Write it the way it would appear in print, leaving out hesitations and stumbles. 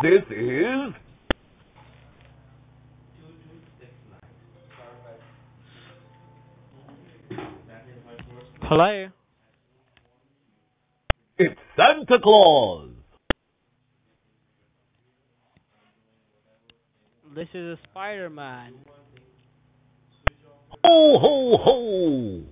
This is Hello. it's Santa Claus. This is a Spider-Man. Ho ho ho!